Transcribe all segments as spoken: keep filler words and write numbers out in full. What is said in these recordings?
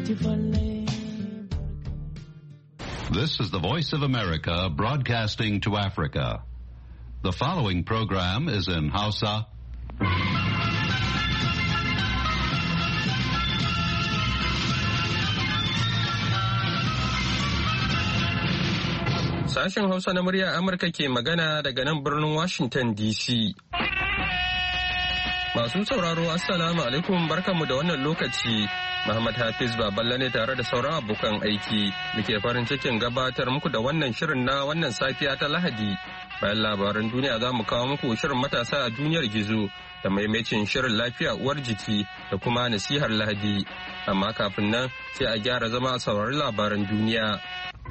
This is the Voice of America broadcasting to Africa. The following program is in Hausa. Sashen Hausa na murya Amurka ke magana daga nan birnin Washington D C. Masu sauraro Assalamu alaikum barkanmu da wannan lokaci. Muhammad Hafiz Baballe ne tare da sauran abokan aiki. Muke farin cikin gabatar muku da wannan shirin na wannan safiya ta Lahadi. Bayan labaran duniya za mu kawo muku shirin matasa a duniyar gizo da maimacin shirin lafiya uwar jiki da kuma nasihar Lahadi. Amma kafin nan sai a gyara zama a saurari labaran duniya.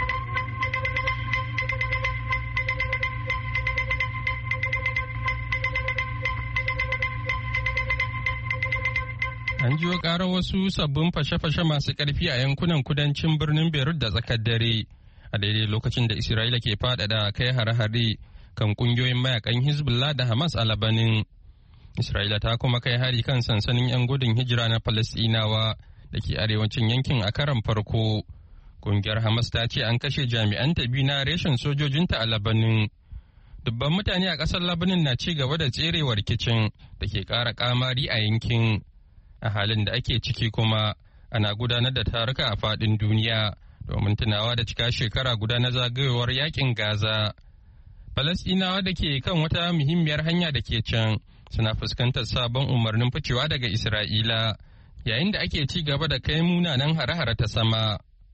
An jiyo ƙarar wasu sabbin fashe-fashe masu ƙarfi a yankunan kudancin birnin Beirut da tsakar dare, a daidai lokacin da Isra'ila ke faɗaɗa kai hare-hare kan ƙungiyoyin mayakan Hezbollah da Hamas a Labanin. Isra'ila ta kuma kai hari kan sansanin 'yan gudun hijira na Falasɗinawa da ke arewacin yankin a karon farko. Ƙungiyar Hamas ta ce an kashe jami'an ta biyu na reshen sojojinta a Labanin. Dubban mutane a ƙasar Labanin na ci gaba da tserewa rikicin da ke ƙara ƙamari a yankin. A halin da ake ciki kuma ana gudanar da taruka a faɗin duniya domin tunawa da cika shekara guda na zagayowar yakin Gaza. Falasɗinawa da ke kan wata muhimmiyar hanya da ke can suna fuskantar sabon umarnin ficewa daga Isra'ila yayin da ake ci gaba da kai munanan hare-hare ta sama.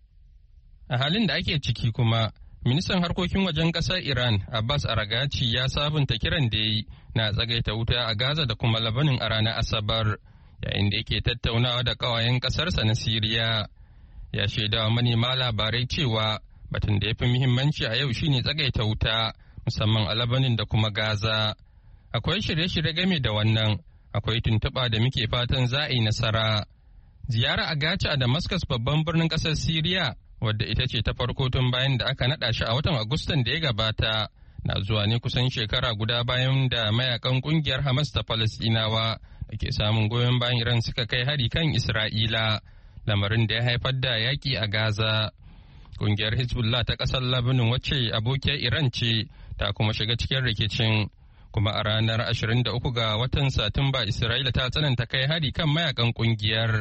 A halin da ake ciki kuma, ministan harkokin wajen ƙasar Iran Abbas Aragaci ya sabunta kiran da yi na tsagaita wuta a Gaza da kuma Labanin a ranar Asabar. Yayin da yake tattaunawa da ƙawayen ƙasarsa na Siriya, ya shaidawa manema labarai cewa batun da ya fi muhimmanci a yau shine tsagaita wuta, musamman a Labanin da kuma Gaza. Akwai shirye-shirye game da wannan, akwai tuntuɓa da muke fatan za a yi nasara. Ziyara a Gaci a Damascus babban birnin ƙasar Siriya, wadda ita ce ta farko tun bayan da aka naɗa shi a watan Agustan da ya gabata, na zuwa ne kusan shekara guda bayan da mayakan ƙungiyar Hamas ta Falasɗinawa da ke samun goyon bayan Iran suka kai hari kan Isra'ila, lamarin da ya haifar da yaƙi a Gaza. Ƙungiyar Hezbollah ta ƙasar Labanin wacce abokiyar Iran ce ta kuma shiga cikin rikicin, kuma a ranar ashirin da uku ga watan Satumba Isra'ila ta tsananta kai hari kan mayakan ƙungiyar.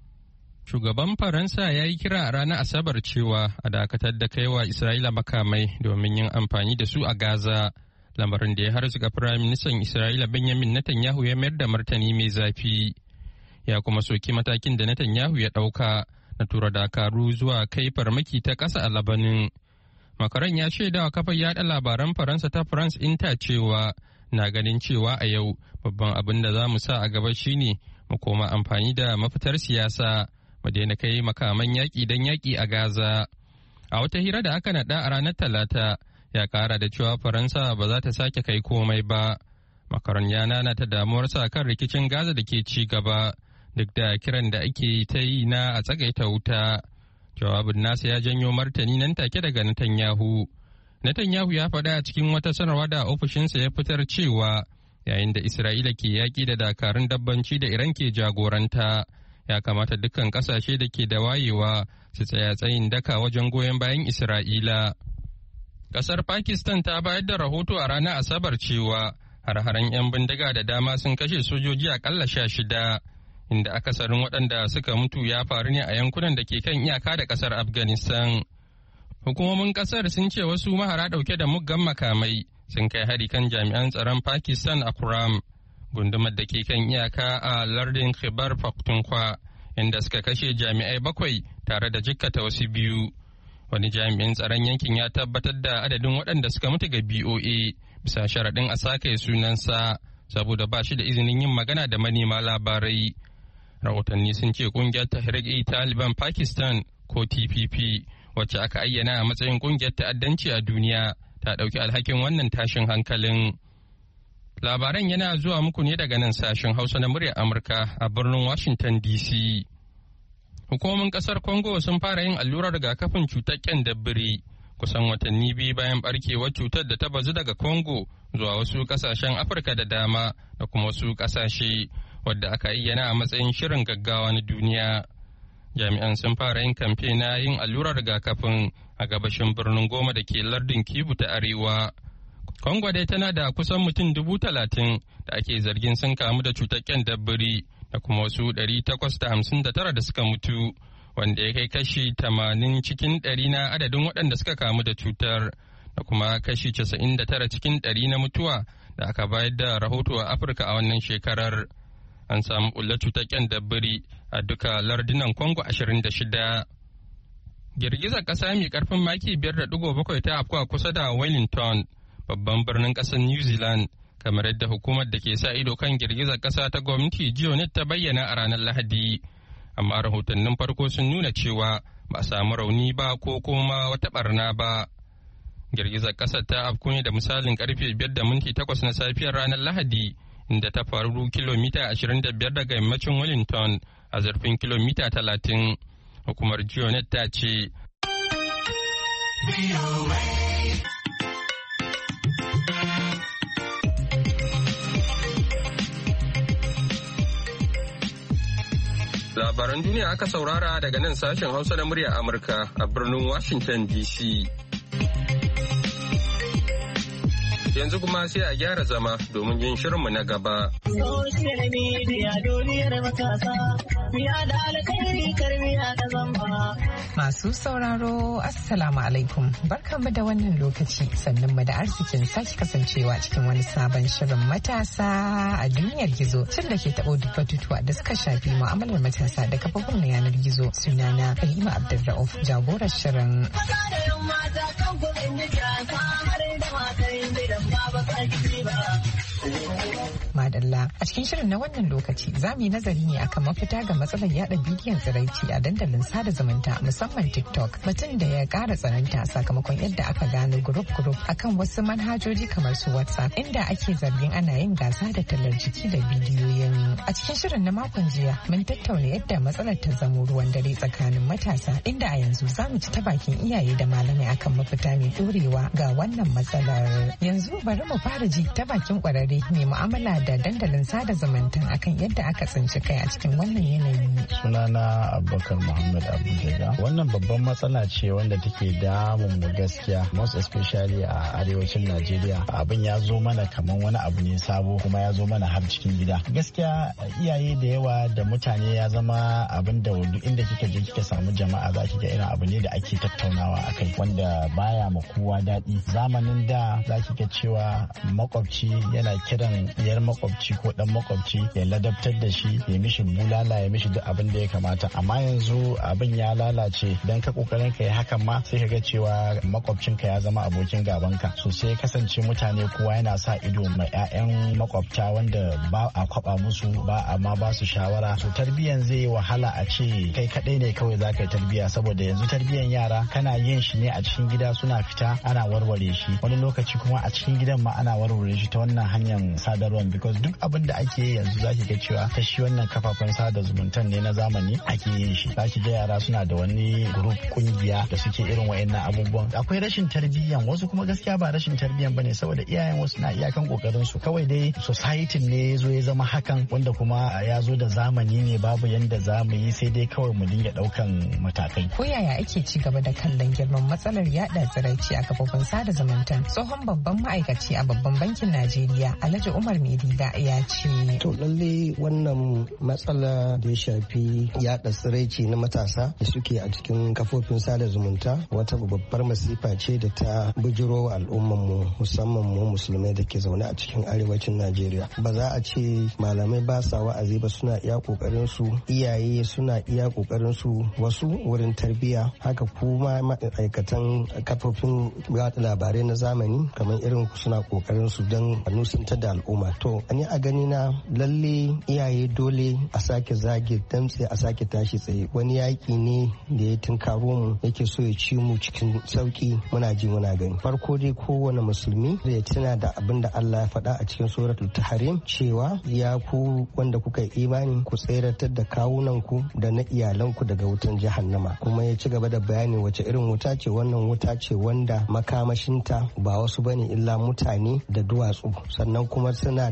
Shugaban Faransa ya yi kira a ranar Asabar cewa a dakatar da kaiwa Isra'ila makamai domin yin amfani da su a Gaza. Lamarin da ya harzuka Firaministan Isra'ila Benjamin Netanyahu ya mayar da martani mai zafi. Ya kuma soki matakin da Netanyahu ya ɗauka na tura dakaru zuwa kai farmaki ta ƙasa a Labanin. Makaron ya shaidawa kafar yaɗa labaran Faransa ta France Inter cewa na ganin cewa a yau babban abin da za mu sa a gaba shine mu koma amfani da mafitar siyasa mu daina kai makaman yaƙi don yaƙi a Gaza. A wata hira da aka naɗa a ranar Talata, ya kara da cewa Faransa ba za ta sake kai komai ba. Makaron ya nanata damuwarsa kan rikicin Gaza da ke ci gaba duk da kiran da ake ta yi na a tsagaita wuta. Jawabin nasa ya janyo martani nan take daga Netanyahu. Netanyahu ya faɗa a cikin wata sanarwa da ofishinsa ya fitar cewa yayin da Isra'ila ke yaƙi da dakarun dabbanci da Iran ke jagoranta, ya kamata dukkan ƙasashe da ke da wayewa su tsaya tsayin daka wajen goyon bayan Isra'ila. Kasar Pakistan ta bayar da rahoto a ranar Asabar cewa har-haren 'yan bindiga da dama sun kashe sojoji akalla sha shida, inda akasarin waɗanda suka mutu ya faru ne a yankunan da ke kan iyaka da kasar Afghanistan. Hukumomin kasar sun ce wasu mahara ɗauke da muggan makamai sun kai hari kan jami'an tsaron Pakistan a Kuram, gundumar da ke kan iyaka a lardin Khyber Pakhtunkhwa, inda suka kashe jami'ai bakwai tare da jikkata wasu biyu. Wani jami'in tsaron yankin ya tabbatar da adadin waɗanda suka mutu ga B O A bisa sharaɗin a sake sunansa saboda ba shi da izinin yin magana da manema labarai. Rahotanni sun ce ƙungiyar Tehrik-e-Taliban Pakistan ko T P P, wacce aka ayyana a matsayin ƙungiyar ta'addanci a duniya, ta ɗauki alhakin wannan tashin hankalin. Labaran yana zuwa muku ne daga nan sashen Hausa na muryar Amurka a birnin Washington D C. Hukumomin kasar Congo sun fara yin allurar rigakafin cutar ƙyandabbiri kusan watanni biyu bayan barkewar cutar da ta bazu daga Congo zuwa wasu kasashen Afirka da dama da kuma wasu kasashe wadda aka ayyana a matsayin shirin gaggawa na duniya. jami'an sun fara yin kamfe na yin allurar rigakafin a gabashin birnin Goma da ke lardin Kivu ta arewa. Kongo dai tana da kusan mutum dubu talatin da ake zargin sun kamu da cutar ƙyandabbiri da kuma wasu ɗari takwas da hamsin da tara da suka mutu, wanda ya kai kashi tamanin cikin ɗari na adadin waɗanda suka kamu da cutar, da kuma kashi casa'in da tara cikin ɗari na mutuwa da aka bayar da rahoto a Afirka a wannan shekarar. An samu ɓullar cutar ƙyandabbiri a duka lardunan Kongo ashirin da shida. Girgizar ƙasa mai ƙarfin maki biyar da ɗigo bakwai ta afkuwa kusa da Wellington, babban birnin ƙasar New Zealand, kamar yadda hukumar da ke sa ido kan girgizar ƙasa ta gwamnati Geonet ta bayyana a ranar Lahadi. Amma rahotannin farko sun nuna cewa ba a samu rauni ba ko kuma wata barna ba. Girgizar ƙasar ta afku ne da misalin karfe biyar da minti takwas na safiyar ranar Lahadi, inda ta faru kilomita ashirin da biyar daga yammacin Wellington a zurfin kilomita talatin. Hukumar Geonet ta ce. Labaran duniya aka saurara daga nan sashen Hausa na murya Amurka a birnin Washington D C. Yanzu kuma sai a gyara zama domin yin shirinmu na gaba. Social media duniyar matasa, miya da alkhairi karmiya da zamba. Masu sauraro, Assalamu alaikum. Barkanmu da wannan lokaci, sannan mu da arzikin sake kasancewa cikin wani sabon shirin matasa a duniyar gizo. Cin da ke taɓo duk batutuwa da suka shafi mu'amalar matasa da kafofin na yanar gizo. Sunana Halima Abdulrauf, jagorar shirin. Madalla, a cikin shirin na wannan lokaci za mu yi nazari ne akan mafita ga matsalar yada bidiyon tsiraici a dandalin sada zumunta musamman TikTok, batun da ya kara tsananta sakamakon yadda aka gano gurup-gurup akan wasu manhajoji kamar su WhatsApp, inda ake zargin ana yin gasa da tallar jiki da bidiyoyin. A cikin shirin na makon jiya mun tattauna yadda matsalar ta zamo ruwan dare tsakanin matasa, inda a yanzu za mu ci ta bakin iyaye da malamai akan mafita mai dorewa ga wannan matsalar. Yanzu bari mu fara ji ta bakin kwararre mai mu'amala da dandalin sada zumunta akan yadda aka tsinci kai a cikin wannan yanayi. Sunana Abubakar Muhammad Abuja. Wannan babban matsala ce wanda take damun mu gaskiya, most especially a arewacin Najeriya. Abin ya zo mana kaman wani abu ne sabo, kuma ya zo mana har cikin gida. Gaskiya iyaye da yawa da mutane ya zama abin da duk inda kika je kika samu jama'a za ki ga irin abu ne da ake tattaunawa akai, wanda baya ma kowa daɗi. Zamanin da za ki ga cewa makwabci yana kiran diyar makwabci ko dan makwabci ya ladabtar da shi, ya mishi bulala, ya mishi duk abin da ya kamata. Amma yanzu abin ya lalace, dan ka kokarin ka yi hakan ma sai ka ga cewa makwabcinka ya zama abokin gabanka. So sai kasance mutane kowa yana sa ido ma 'ya'yan makwabta wanda ba a kwaba musu ba, amma ba su shawara. So tarbiyyan zai yi wahala a ce kai kadai ne kawai za ka yi tarbiyya, saboda yanzu tarbiyyan yara kana yin shi ne a cikin gida, suna fita ana warware shi. Wani lokaci kuma a cikin gidan ma ana warware shi ta wannan hanyar sadarwar, because duk abin da ake yi yanzu zaki ga cewa ta shi wannan kafafen sada zumuntan ne na zamani ake yin shi. Zaki ga yara suna da wani group, kungiya da suke irin wayannan abubuwan. Akwai rashin tarbiyyan, wasu kuma gaskiya ba rashin tarbiyyan bane, saboda iyayen wasu na iyakan kokarin su. Kawai dai society ne ya zo ya zama hakan, wanda kuma ya zo da zamani ne, babu yanda za mu yi sai dai kawai mu dinga daukan matakai. Ko yaya ake ci gaba da kallon girman matsalar yada tsiraici a kafofin sada zumunta? Tsohon babban ma'aikaci a babban bankin Najeriya Alhaji Umar Mediga ya ce. To lalle wannan matsala da ya shafi yada tsiraici na matasa da suke a cikin kafofin sada zumunta wata babbar masifa ce da ta bujiro wa al'ummanmu, musamman mu musulmai da ke zaune a cikin arewacin Najeriya. Ba za a ce malamai ba sa wa'azi ba, suna iya kokarin su, iyaye suna iya kokarin su, wasu wurin tarbiyya, haka kuma ma'aikatan kafofin yada labarai na zamani kamar irin ku suna kokarin su don nusantar da al'umma. To ni a gani na lalle iyaye dole a sake zage damtse, a sake tashi tsaye. Wani yaki ne da ya tunkaro mu, yake so ya ci mu cikin sauki, muna ji muna gani. Farko dai kowane musulmi da ya tuna da abin da Allah ya faɗa a cikin suratul tahrim cewa ya ku wanda kuka yi imani ku tseratar da kawunan ku da na iyalanku daga wutan jahannama. Kuma ya ci gaba da bayani wace irin wuta ce wannan. Wuta ce wanda makamashinta ba wasu bane illa mutane da duwatsu, sannan kuma suna da mala'iku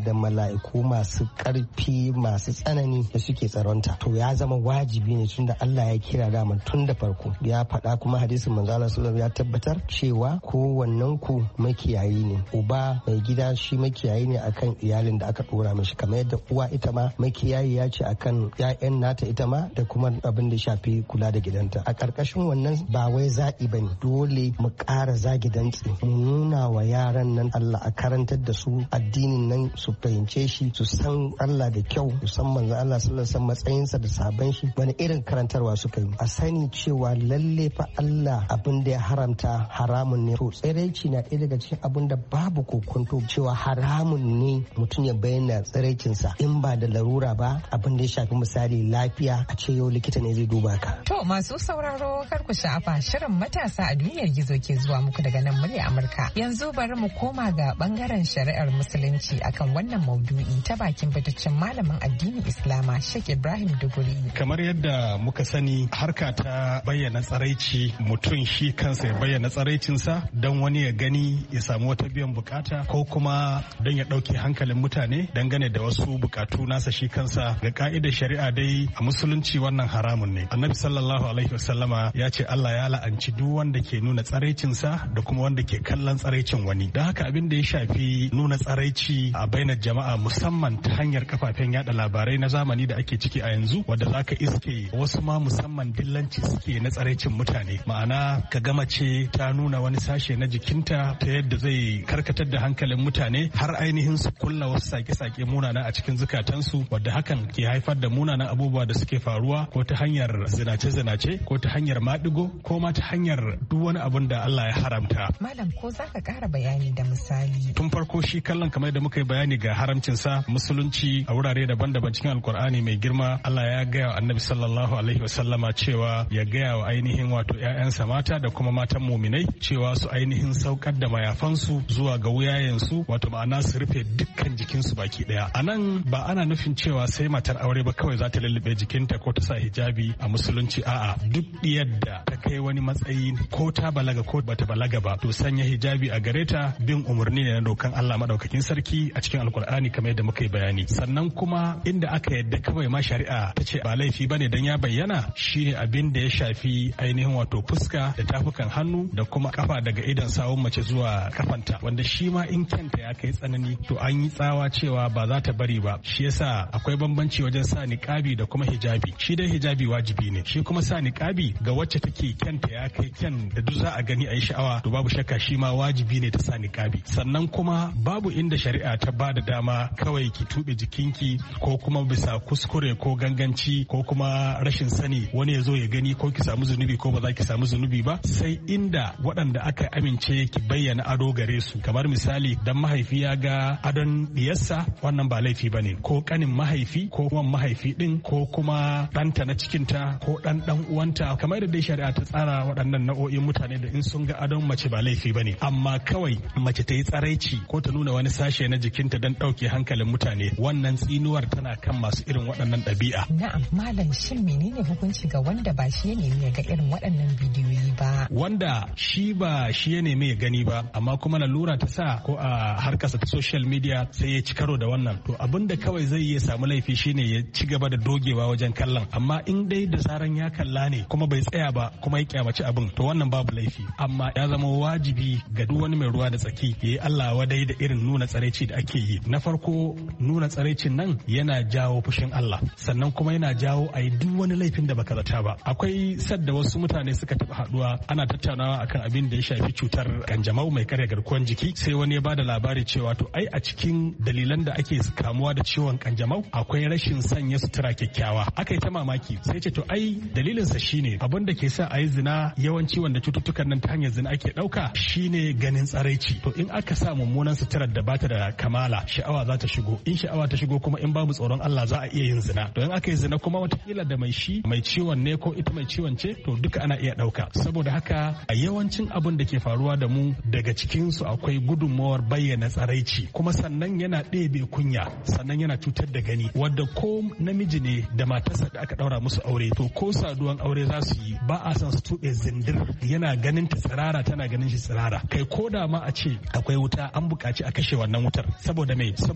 mala'iku masu ƙarfi masu tsanani da suke tsaronta. To ya zama wajibi ne tunda Allah ya kira dama tun da farko ya faɗa kuma hadisin manzo Allah sallallahu ya tabbatar cewa kowannen ku makiyayi ne. Uba mai gida shi makiyayi ne akan iyalin da aka dora mishi, kamar yadda uwa ita ma makiyayi ya ce akan ƴaƴan nata ita ma da kuma abin da shafi kula da gidanta. A ƙarƙashin wannan ba wai zaɓi bane, dole mu ƙara zagi dantse mu nuna wa yaran nan Allah, a karantar da su addinin nan su fahimce shi, su san Allah da kyau, su san manzo Allah sallallahu alaihi wasallam matsayinsa da sabon shi, wani irin karantarwa suka yi. A sani cewa lalle fa Allah abin da ya haramta haramun ne. To tsiraici na ɗaya daga cikin abin da babu kokonto cewa haramun ne mutum ya bayyana tsiraicinsa in ba da larura ba, abin da ya shafi misali lafiya a ce yau likita ne zai duba ka. To masu sauraro kar ku sha'afa, shirin matasa a duniyar gizo ke zuwa muku daga nan murya Amurka. Yanzu bari mu koma ga bangaren shari'ar musulunci akan wannan maudu'i ta bakin fitaccen malamin addinin Islama Sheikh Ibrahim Duguri. Kamar yadda muka sani, harka ta bayyana tsaraici, mutum shi kansa ya bayyana tsaraicinsa don wani ya gani ya samu wata biyan bukata, ko kuma don ya ɗauke hankalin mutane dangane da wasu bukatu nasa shi kansa. Ga ka'idar shari'a dai a musulunci wannan haramun ne. Annabi sallallahu alaihi wasallama ya ce Allah ya la'anci duk wanda ke nuna tsaraicinsa da kuma wanda ke kallon tsaraicin wani. Don haka abin da ya shafi nuna tsaraici a bainar jama'a, musamman ta hanyar kafafen yada labarai na zamani da ake ciki a yanzu, wadda zaka iske wasu ma musamman dillanci suke na tsaraicin mutane. Ma'ana ka gama ce ta nuna wani sashe na jikinta ta yadda zai karkatar da hankalin mutane har ainihin su kulla wasu sake-sake munana a cikin zukatansu, wadda hakan ke haifar da munanan abubuwa da suke faruwa ko ta hanyar zinace-zinace ko ta hanyar maɗigo ko ma ta hanyar duk wani abun da Allah ya haramta. Malam, ko za ka ƙara bayani da misali? Tun farko shi kallon, kamar da muka yi bayani ga haramcinsa, musulunci a wurare daban-daban cikin alkur'ani mai girma Allah ya gaya wa annabi sallallahu alaihi wasallama cewa ya gaya wa ainihin wato ƴaƴansa mata da kuma matan muminai cewa su ainihin saukar da mayafansu zuwa ga wuyayensu, wato ma'ana su rufe dukkan jikinsu baki daya. A nan ba ana nufin cewa sai matar aure ba kawai za ta lullube jikinta ko ta sa hijabi a musulunci. A'a, duk yadda ta kai wani matsayi, ko ta balaga ko bata balaga ba, to sanya hijabi a gare ta bin umarni ne na dokan Allah madaukakin sarki a cikin alkur'ani kamar yadda muka yi bayani. Sannan kuma inda aka yadda kawai ma shari'a ta ce ba laifi bane dan ya bayyana, shine abin da ya shafi ainihin wato fuska da tafukan hannu da kuma kafa daga idan sawun mace zuwa kafanta, wanda shi ma in kyanta ya kai tsanani to an yi tsawa cewa ba za ta bari ba. Shi yasa akwai bambanci wajen sa niqabi da kuma hijabi. Shi dai hijabi wajibi ne, shi kuma sa niqabi ga wacce take kyanta ya kai kyan da duk za a gani a yi sha'awa, to babu shakka shi ma wajibi ne ta sa niqabi. Sannan kuma babu inda shari'a ta ba da dama kawai ki tube jikinki ko kuma bisa kuskure ko ganganci ko kuma rashin sani wani ya zo ya gani ko ki samu zunubi ko ba za ki samu zunubi ba, sai inda waɗanda aka amince ki bayyana ado gare su. Kamar misali, dan mahaifi ya ga adon diyarsa, wannan ba laifi bane, ko kanin mahaifi ko wan mahaifi din ko kuma ɗanta na cikinta ko ɗan ɗan uwanta, kamar da dai shari'a ta tsara waɗannan nau'o'in mutane da in sun ga adon mace ba laifi bane. Amma kawai mace ta yi tsaraici ko ta nuna wani sashe na jikinta don ɗauke hankalin mutane, wannan tsinuwar tana kan masu irin waɗannan ɗabi'a. Na'am malam, shin menene hukunci ga wanda ba shi ya nemi ya ga irin waɗannan bidiyoyi ba? Wanda shi ba shi ya nemi ya gani ba, amma kuma lalura ta sa ko a harkarsa ta social media sai ya ci karo da wannan, to abin da kawai zai iya samu laifi shine ya ci gaba da dogewa wajen kallon. Amma in dai da zaran ya kalla ne kuma bai tsaya ba kuma ya kyamaci abin, to wannan babu laifi. Amma ya zama wajibi ga duk wani mai ruwa da tsaki ya yi Allah wadai da irin nuna tsaraici da ake yi. Na farko, nuna tsaraicin nan yana jawo fushin Allah, sannan kuma yana jawo a yi duk wani laifin da baka zata ba. Akwai sadda wasu mutane suka taɓa haɗuwa ana tattaunawa akan abin da ya shafi cutar kanjamau mai karya garkuwar jiki, sai wani ya bada labari cewa to ai a cikin dalilan da ake kamuwa da ciwon kanjamau akwai rashin sanya sutura kyakkyawa. Aka yi ta mamaki, sai ce to ai dalilinsa shine abin da ke sa a yi zina, yawanci wanda cututtukan nan ta hanyar zina ake ɗauka shine ganin tsaraici. To in aka sa mummunan suturar da bata da kamala, sha'awa za ta shigo. In sha'awa ta shigo kuma in babu tsoron Allah za a iya yin zina. To in aka yi zina kuma watakila da mai shi mai ciwon ne ko ita mai ciwon ce, to duka ana iya ɗauka. Saboda haka a yawancin abin da ke faruwa da mu, daga cikinsu akwai gudunmawar bayyana tsaraici, kuma sannan yana ɗebe kunya, sannan yana cutar da gani, wadda ko namiji ne da matarsa da aka ɗaura musu aure, to ko saduwan aure za su yi ba a son su tuɓe zindir, yana ganin ta tsirara tana ganin shi tsirara. Kai ko da ma a ce akwai wuta, an buƙaci a kashe wannan wutar. Saboda mai? Saboda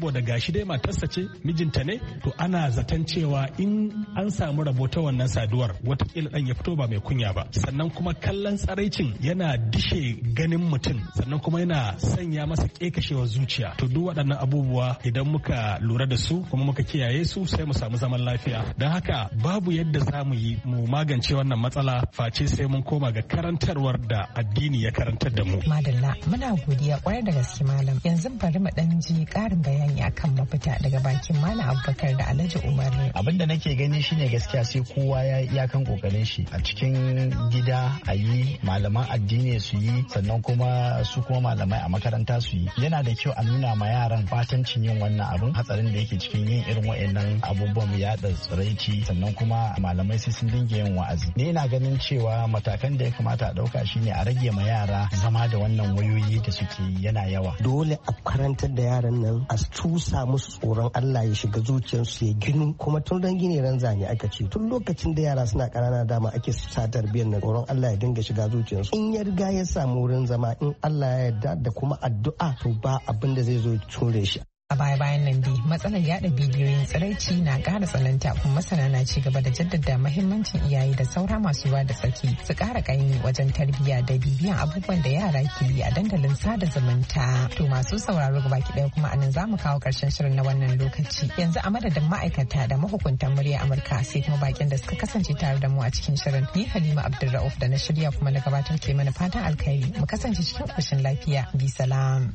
saboda gashi dai matarsa ce mijinta ne, to ana zaton cewa in an samu rabo ta wannan saduwar watakila dan ya fito ba mai kunya ba. Sannan kuma kallon tsaraicin yana dishe ganin mutum, sannan kuma yana sanya masa kekashewar zuciya. To duk waɗannan abubuwa idan muka lura da su kuma muka kiyaye su sai mu samu zaman lafiya. Don haka babu yadda za mu yi mu magance wannan matsala face sai mun koma ga karantarwar da addini ya karantar da mu. Madalla, muna godiya kwarai da gaske malam. Yanzu bari mu dan ji karin bayani akan mafita daga bakin Malam Abubakar da Alhaji Umar. Abin da nake gani shine gaskiya sai kowa ya iyakan kokarin shi a cikin gida, a yi malaman addini su yi, sannan kuma su kuma malamai a makaranta su yi. Yana da kyau a nuna ma yaran fatancin yin wannan abin, hatsarin da yake cikin yin irin wa'annan abubuwan yaɗa tsiraici, sannan kuma malamai sai sun dinga yin wa'azi. Ne ina ganin cewa matakan da ya kamata a ɗauka shine a rage ma yara zama da wannan wayoyi da suke yana yawa. Dole a karantar da yaran nan a tusa musu tsoron Allah ya shiga zuciyarsu ya ginu, kuma tun dan gine ran zane aka ce tun lokacin da yara suna ƙanana dama ake sa tarbiyyar na tsoron Allah ya dinga shiga zuciyarsu. In ya riga ya samu wurin zama, in Allah ya yarda da kuma addu'a, to ba abin da zai zo ture shi. A baya-bayan nan dai matsalar yada bidiyoyin tsiraici na ƙara tsananta, kuma masana na ci gaba da jaddada mahimmancin iyaye da saura masu ruwa da tsaki su ƙara ƙaimi wajen tarbiyya da bibiyan abubuwan da yara ke yi a dandalin sada zumunta. To masu sauraro gabaki ɗaya kuma anan za mu kawo ƙarshen shirin na wannan lokaci. Yanzu a madadin ma'aikata da mahukuntan murya Amurka sai kuma bakin da suka kasance tare da mu a cikin shirin. Ni Halima Abdulra'uf da na shirya kuma na gabatar ke mana fatan alkhairi. Mu kasance cikin ƙoshin lafiya. Bi salam.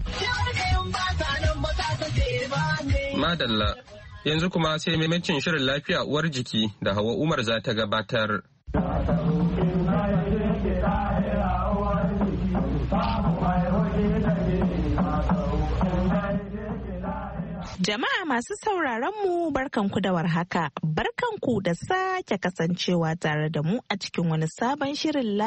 Madalla, yanzu kuma sai maimacin shirin lafiya uwar jiki da Hawa Umar za ta gabatar. Jama'a masu sauraron mu barkanku da warhaka, barkanku da sake kasancewa tare da mu a cikin wani sabon shirin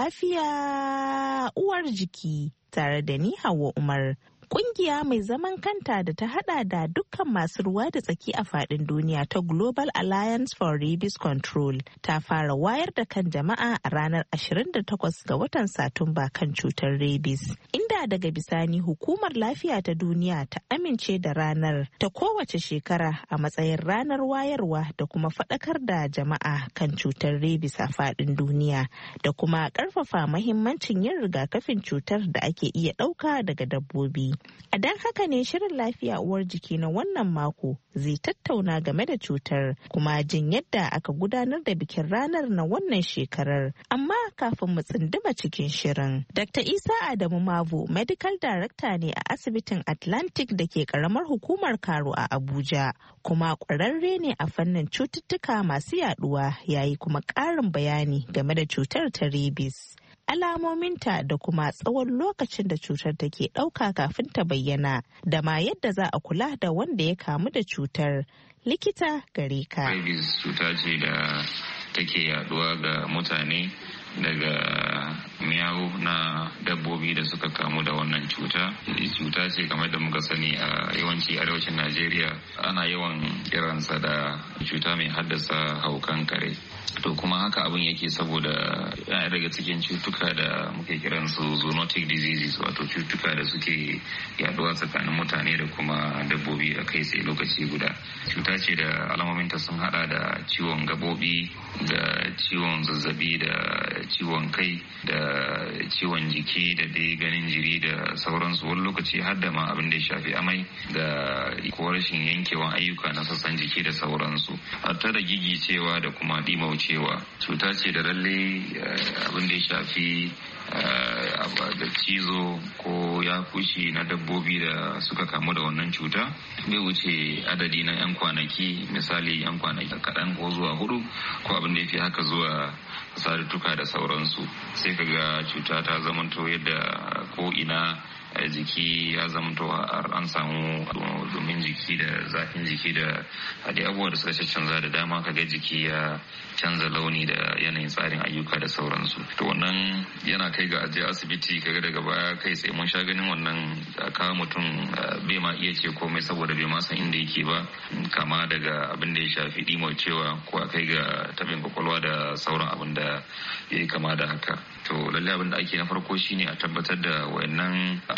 lafiya uwar jiki tare da ni Hawa Umar. Kungiya mai zaman kanta da ta hada da dukkan masu ruwa da tsaki a fadin duniya ta Global Alliance for Rabies Control ta fara wayar da kan jama'a a ranar ashirin da takwas ga watan Satumba kan cutar rabies. Inda daga bisani hukumar lafiya ta duniya ta amince da ranar ta kowace shekara a matsayin ranar wayarwa da kuma faɗakar da jama'a kan cutar rabies a fadin duniya da kuma ƙarfafa mahimmancin yin rigakafin cutar da ake iya ɗauka daga dabbobi. A don haka ne shirin lafiya uwar jiki na wannan mako zai tattauna game da cutar kuma jin yadda aka gudanar da bikin ranar na wannan shekarar. Amma kafin mu tsinduma cikin shirin, Dakta Isa Adamu Mavo, Medical Director ne a asibitin Atlantic da ke karamar hukumar Karo a Abuja, kuma ƙwararre ne a fannin cututtuka masu yaduwa, yayi kuma ƙarin bayani game da cutar ta rabies, alamominta da kuma tsawon lokacin da cutar take ɗauka kafin ta bayyana, da ma yadda za a kula da wanda ya kamu da cutar. Likita gare ka. Rabies cuta ce da take yaduwa ga mutane daga miyawu na dabbobi da suka kamu da wannan cuta. Cuta ce kamar da muka sani a yawanci arewacin Najeriya ana yawan kiransa da cuta mai haddasa haukan kare. To kuma haka abin yake saboda yana daga cikin cutuka da muke kiransu zoonotic diseases, wato cutuka da suke yaduwa tsakanin mutane da kuma dabbobi a kai sai lokaci guda. Cuta ce da alamominta sun hada da ciwon gabobi da ciwon zazzabi da ciwon kai da ciwon jiki da dai ganin jiri da sauransu, wani lokaci har da ma abin da ya shafi amai da ko rashin yankewan ayyuka na sassan jiki da sauransu, hatta da gigicewa da kuma dimaucewa. Cuta ce da lalle abin da ya shafi da cizo ko ya kushi na dabbobi da suka kamu da wannan cuta bai wuce adadi na 'yan kwanaki, misali 'yan kwanaki kaɗan ko zuwa hudu ko abin da ya fi haka zuwa saduttuka da sauransu, sai kaga cuta ta zamanto yadda ko ina jiki ya zamanto an samu domin jiki da zafin jiki da dai abubuwa da suka canza da dama, kaga jiki ya canza launi da yanayin tsarin ayyuka da sauransu. To wannan yana kai ga ajiye asibiti, kaga daga baya kai sai mun sha ganin wannan kawo mutum bai ma iya ce komai saboda bai ma san inda yake ba, kama daga abin da ya shafi dimaucewa ko a kai ga tabin kwakwalwa da sauran abin da ya yi kama da haka. To lallai abin da ake na farko shine a tabbatar da wayannan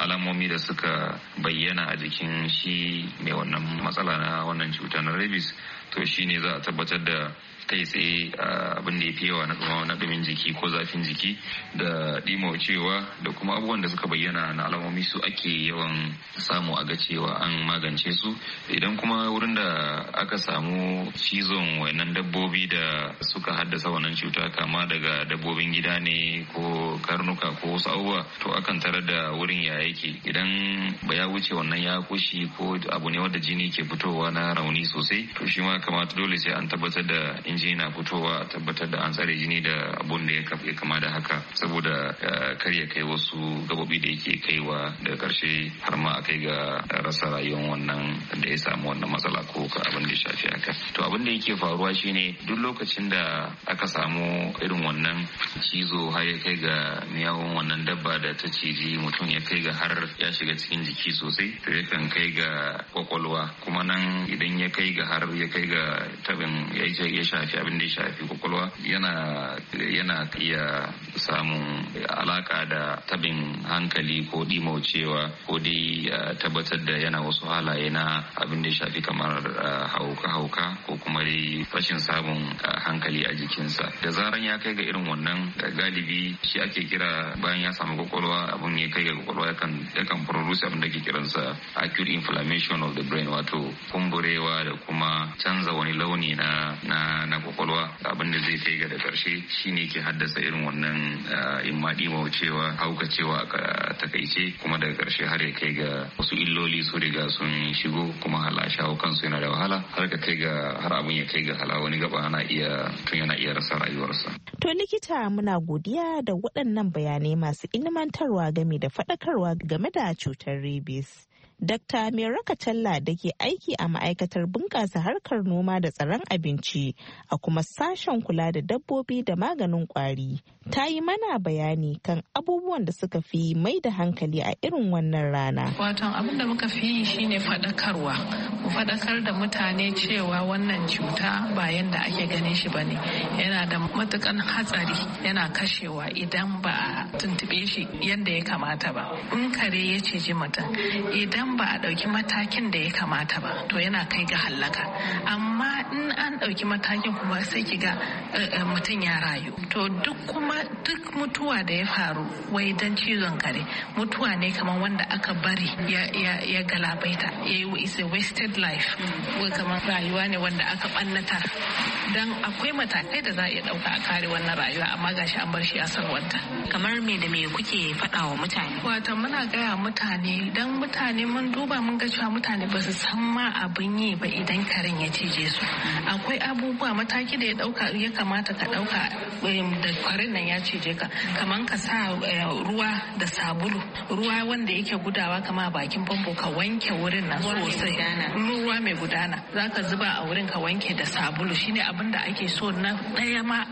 alamomi da suka bayyana a jikin shi mai wannan matsala na wannan cuta na rabies, to shine za a tabbatar da kai tsaye abin da ya fi yawa na ɗumin jiki ko zafin jiki da ɗimaucewa da kuma abubuwan da suka bayyana na alamomi su ake yawan samu a ga cewa an magance su. Idan kuma wurin da aka samu cizon wayannan dabbobi da suka haddasa wannan cuta, kama daga dabbobin gida ne ko karnuka ko wasu abubuwa, to akan tarar da wurin ya yake. Idan ba ya wuce wannan ya kushi ko abu ne wanda jini ke fitowa na rauni sosai, to shi ma kamata dole sai an tabbatar da inji na fitowa, a tabbatar da an tsare jini da abun da ya kama da haka, saboda kar ya kai wasu gabobi da yake kaiwa daga karshe har ma a kai ga rasa rayuwar wannan da ya samu wannan matsala ko abin da ya shafi haka. To abin da yake faruwa shine duk lokacin da aka samu irin wannan cizo har ya kai ga miyawun wannan dabba da ta ciji mutum, ya kai ga har ya shiga cikin jiki sosai, to yakan kai ga kwakwalwa, kuma nan idan ya kai ga har ya kai ga tabin ya shafi abin da ya shafi kwakwalwa, yana yana iya samun alaka da tabin hankali ko dimaucewa ko dai tabbatar da yana wasu halaye na abin da ya shafi kamar hauka-hauka ko kuma dai rashin samun hankali a jikinsa. Da zaran ya kai ga irin wannan, galibi shi ake kira bayan ya samu kwakwalwa, abin ya kai ga kwakwalwa yakan yakan produce abin da ke kiransa acute inflammation of the brain, wato kumburewa da kuma canza wani launi na na na kwakwalwa, abin da zai kai ga da karshe shine ke haddasa irin wannan imadi mawucewa, haukacewa a takaice, kuma daga karshe har ya kai ga wasu illoli su riga sun shigo, kuma hala shawo kansu yana da wahala, har ka kai ga har abin ya kai ga hala wani gaba ana iya tun yana iya rasa rayuwarsa. To likita, muna godiya da waɗannan bayanai masu ilmantarwa game da faɗakarwa game da cutar rabies. Dakta Meraka Talla da ke aiki a ma'aikatar bunƙasa harkar noma da tsaron abinci a kuma sashen kula da dabbobi da maganin ƙwari, ta yi mana bayani kan abubuwan da suka fi mai da hankali a irin wannan rana. Wato abin da muka fi yi shine faɗakarwa. Mu faɗakar da mutane cewa wannan cuta ba yanda ake ganin shi bane. Yana da matukan hatsari, yana kashewa idan ba a tuntube shi yanda ya kamata ba. In kare ya ciji mutum, idan ba a ɗauki matakin da ya kamata ba, to yana kai ga hallaka. Amma in an ɗauki matakin kuma sai ki ga mutum ya rayu. To duk kuma duk mutuwa da ya faru wai dan cizon kare, mutuwa ne kamar wanda aka bari ya ya, ya galabaita, ya yi is a wasted life. Wai kamar rayuwa ne wanda aka ɓannata. Dan akwai matakai da za a iya ɗauka a kare wannan rayuwa, amma gashi an bar shi a salwanta. Kamar me da me kuke faɗa wa mutane? Wato muna gaya mutane, dan mutane mun duba mun ga cewa mutane ba su san ma abin yi ba idan karen ya cije su. Akwai abubuwa mataki da ya dauka ya kamata ka dauka da karen nan ya cije ka, kaman ka sa ruwa da sabulu, ruwa wanda yake gudawa kama bakin famfo, ka wanke wurin nan sosai, ruwa mai gudana zaka zuba a wurin ka wanke da sabulu. Shine abin da ake so na daya ma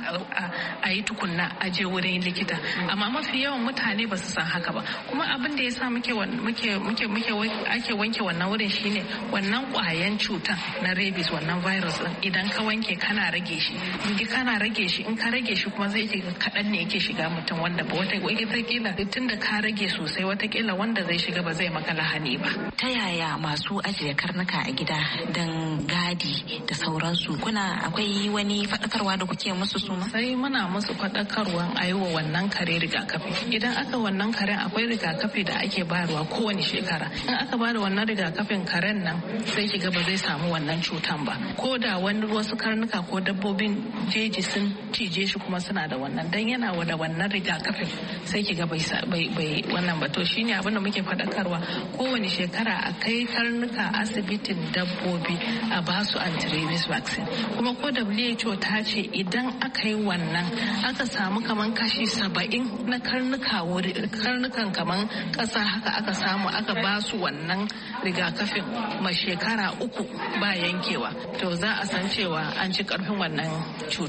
a yi tukunna a je wurin likita. Amma mafi yawan mutane ba su san haka ba, kuma abin da ya sa muke muke muke muke ake wanke wannan wurin shine wannan kwayan cutan na rabies, wannan virus din idan ka wanke kana rage shi, in kana rage shi in ka rage shi kuma zai shiga kadan ne yake shiga mutum, wanda ba wata kila tun da ka rage sosai watakila wanda zai shiga ba zai maka lahani ba. Ta yaya masu ajiye karnuka a gida don gadi da sauransu, kuna akwai wani faɗakarwa da kuke musu su ma? Sai muna musu faɗakarwan a yi wa wannan kare rigakafi. Idan aka wannan karen akwai rigakafi da ake bayarwa kowane shekara. In aka ba da wannan rigakafin karen nan sai ki ga ba zai samu wannan cutan ba. Ko da wani wasu karnuka ko dabbobin jeji sun cije shi kuma suna da wannan, dan yana da wannan rigakafin sai ki ga bai bai wannan ba. To shine abin da muke faɗakarwa, kowane shekara a kai karnuka asibitin dabbobi a ba su anti-rabies vaccine. Kuma ko W H O ta ce idan aka yi wannan aka samu kaman kashi saba'in na karnuka wuri karnukan kaman ƙasa haka aka samu aka ba su wannan rigakafin ma shekara uku ba yankewa, to za a san cewa an ci karfin wannan cuta.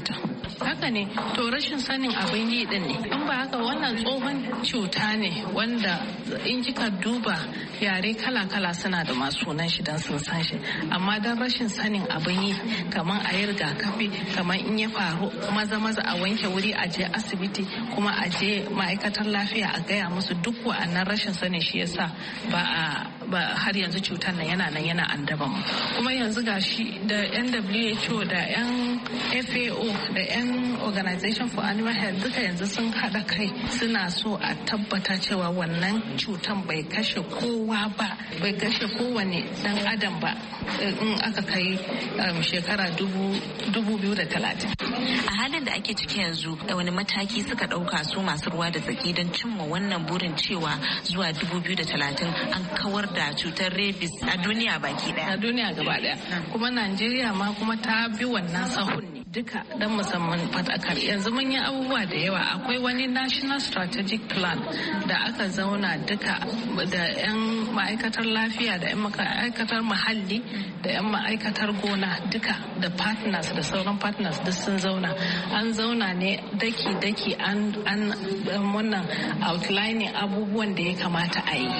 haka ne, to rashin sanin abin yi din ne. In ba haka wannan tsohon cuta ne wanda in kika duba yare kala-kala suna da masu sunan shi dan sun san shi, amma dan rashin sanin abin yi kamar a yi rigakafi, kamar in ya faru maza maza a wanke wuri a je asibiti kuma a je ma'aikatar lafiya a gaya musu, duk wa'annan rashin sanin shi yasa ba a ba har yanzu cutar nan yana nan yana andaban mu. Kuma yanzu gashi da N W H O da yan F A O da yan Organization for Animal Health duka yanzu sun haɗa kai suna so a tabbata cewa wannan cutan bai kashe kowa ba, bai kashe kowane dan adam ba in aka kai shekara dubu biyu da talatin. A halin da ake ciki yanzu, wani mataki suka ɗauka su masu ruwa da tsaki don cimma wannan burin cewa zuwa dubu biyu da talatin an kawar da cutar rabies a duniya baki daya? A duniya gaba daya. Kuma Najeriya ma kuma ta bi wannan sahun ne duka don musamman fatakar. Yanzu mun yi abubuwa da yawa. Akwai wani National Strategic Plan da aka zauna duka da 'yan ma'aikatar lafiya da 'yan ma'aikatar muhalli da 'yan ma'aikatar gona duka da partners da sauran partners duk sun zauna. An zauna ne daki-daki an wannan outlining abubuwan da ya kamata a yi.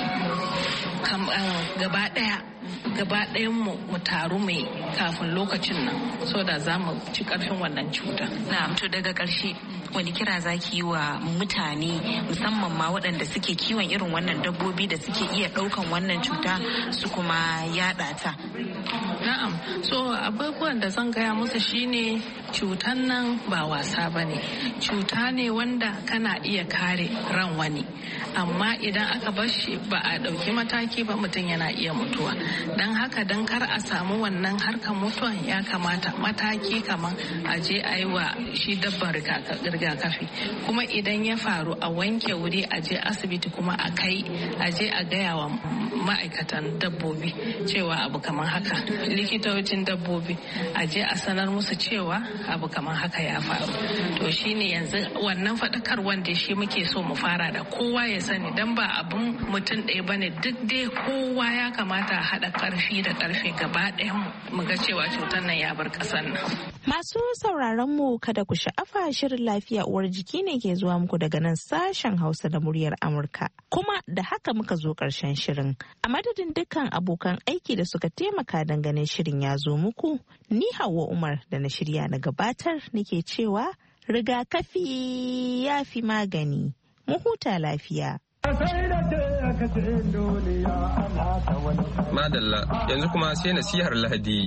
Gaba daya gaba ɗayan mu mu taru mai kafin lokacin nan so da za mu ci karfin wannan cuta. Na'am, to daga ƙarshe wani kira zaki yi wa mutane musamman ma waɗanda suke kiwon irin wannan dabbobi da suke iya ɗaukan wannan cuta su kuma yaɗa ta? Na'am, so abubuwan da zan gaya musu shine cutan nan ba wasa bane. Cuta ne wanda kana iya kare ran wani, amma idan aka bar shi ba a ɗauki mataki ba mutum yana iya mutuwa. Don haka don kar a samu wannan harkar mutuwan ya kamata mataki kamar a je a yi wa shi dabban rigakafi, kuma idan ya faru a wanke wuri a je asibiti kuma a kai a je a gaya wa ma'aikatan dabbobi cewa abu kamar haka, likitocin dabbobi a je a sanar musu cewa abu kamar haka ya faru. To shine yanzu wannan faɗakar wanda shi muke so mu fara da kowa ya sani, dan ba abun mutum ɗaya bane, duk dai kowa ya kamata a haɗa ƙarfi da ƙarfe gaba ɗayan mu ga cewa cutar nan ya bar ƙasar nan. Masu sauraron mu kada ku sha'afa, shirin lafiya uwar jiki ne ke zuwa muku daga nan sashen Hausa da muryar Amurka. Kuma da haka muka zo ƙarshen shirin. A madadin dukkan abokan aiki da suka taimaka don ganin shirin ya zo muku, ni Hauwa Umar da na shirya na gabatar nake cewa rigakafi ya fi magani. Mu huta lafiya. Madalla, yanzu kuma sai nasihar Lahadi.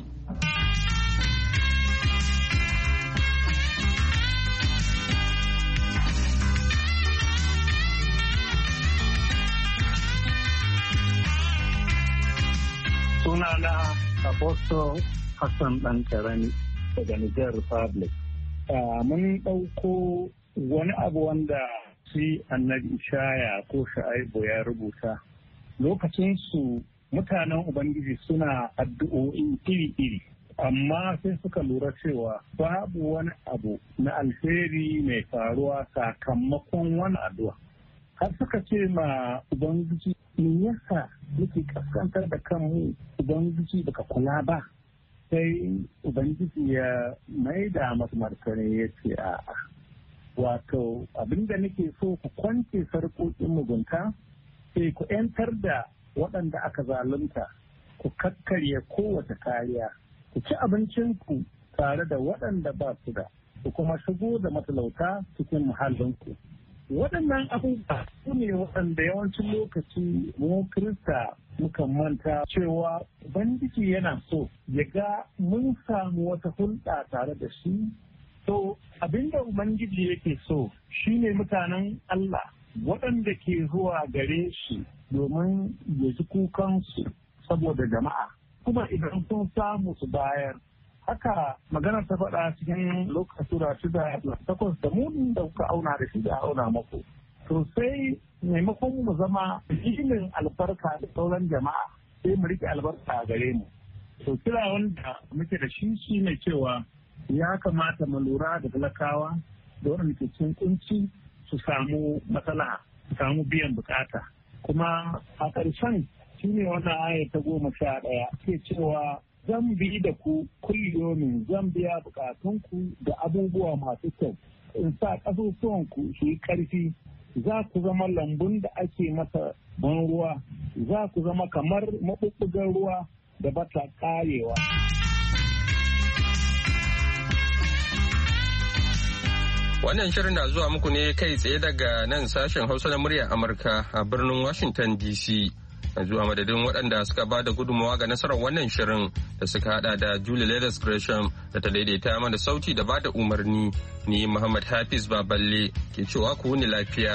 Sunana Apostle Hassan ɗan Karami daga Niger Republic. Mun ɗauko wani abu wanda shi annabi Ishaya ko Sha'aibu ya rubuta. Lokacin su mutanen Ubangiji suna addu'o'i iri-iri, amma sai suka lura cewa babu wani abu na alheri mai faruwa sakamakon wani addu'a. Har suka ce ma Ubangiji, me yasa muke kaskantar da kanmu, Ubangiji baka kula ba? Sai Ubangiji ya maida masu martani ya ce a'a. Wato abinda nake so ku kwance sarƙoƙin mugunta, sai ku 'yantar da waɗanda aka zalunta, ku kakkarya kowace kariya, ku ci abincinku tare da waɗanda ba su da, ku kuma shigo da matalauta cikin muhallinku. Waɗannan abubuwa su ne waɗanda yawancin lokaci mu Kirista mukan manta cewa Ubangiji yana so ya ga mun samu wata hulɗa tare da shi. To abinda Ubangiji yake so shine mutanen Allah waɗanda ke zuwa gare shi domin ya ji kukansu saboda jama'a, kuma idan sun samu su bayar. Haka magana ta faɗa cikin lokacin sura shida takwas da mu da kuka auna da shi da auna maku. To sai maimakon mu zama jinin albarka da sauran jama'a, sai mu rike albarka a gare mu. To kira wanda muke da shi shi ne cewa ya kamata mu lura da talakawa da waɗanda ke cikin kunci su samu matsala, su samu biyan bukata. Kuma a ƙarshen shi ne wannan aya ta goma sha ɗaya ke cewa zan bi da ku kulliyomin, zan biya bukatunku da abubuwa masu kyau, in sa ƙasusuwanku su yi ƙarfi, za ku zama lambun da ake masa ban ruwa, za ku zama kamar maɓuɓɓugar ruwa da bata ƙarewa. Wannan shirin na zuwa muku ne kai tsaye daga nan sashen Hausa na muryar Amurka a birnin Washington D C. Yanzu a madadin waɗanda suka ba da gudunmawa ga nasarar wannan shirin da suka hada da Julie Leathers Gresham da ta daidaita mana sauti da ba da umarni, ni Muhammad Hafiz Baballe ke cewa ku wuni lafiya.